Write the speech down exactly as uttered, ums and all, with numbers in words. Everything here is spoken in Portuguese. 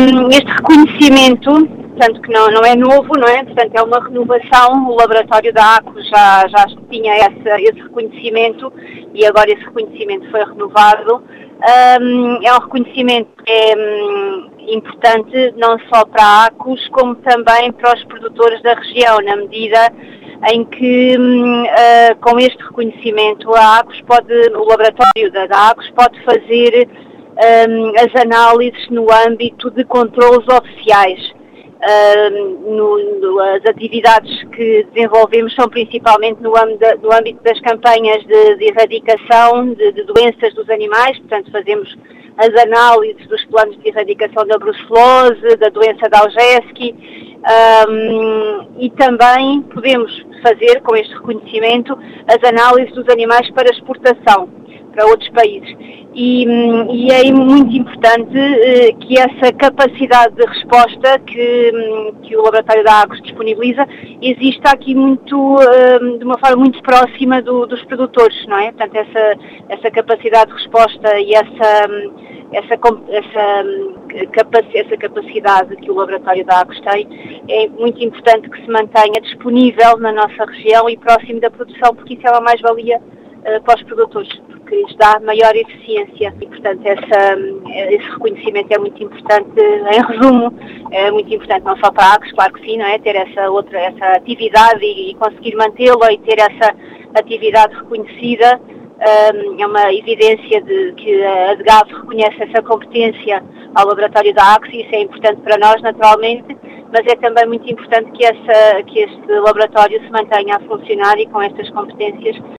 um, este reconhecimento, portanto que não, não é novo, não é? Portanto é uma renovação, o laboratório da ACO já, já tinha essa, esse reconhecimento e agora esse reconhecimento foi renovado. Um, é um reconhecimento que é um, importante não só para a ACOS como também para os produtores da região, na medida em que um, uh, com este reconhecimento a ACOS pode, o laboratório da, da ACOS pode fazer um, as análises no âmbito de controlos oficiais. Uh, no, no, as atividades que desenvolvemos são principalmente no âmbito, no âmbito das campanhas de, de erradicação de, de doenças dos animais, portanto fazemos as análises dos planos de erradicação da brucelose, da doença da Algeschi, um, e também podemos fazer, com este reconhecimento, as análises dos animais para exportação para outros países. E, e é muito importante eh, que essa capacidade de resposta que, que o Laboratório da ACOS disponibiliza exista aqui muito, eh, de uma forma muito próxima do, dos produtores, não é? Portanto, essa, essa capacidade de resposta e essa, essa, essa, capac, essa capacidade que o Laboratório da ACOS tem é muito importante que se mantenha disponível na nossa região e próximo da produção, porque isso é uma mais-valia uh, para os produtores, porque lhes dá maior eficiência e, portanto, essa, esse reconhecimento é muito importante. Em resumo, é muito importante não só para a ACOS, claro que sim, não é? Ter essa outra, essa atividade e, e conseguir mantê-la e ter essa atividade reconhecida. Um, é uma evidência de que a DGAV reconhece essa competência ao laboratório da ACOS e isso é importante para nós, naturalmente, mas é também muito importante que, essa, que este laboratório se mantenha a funcionar e com estas competências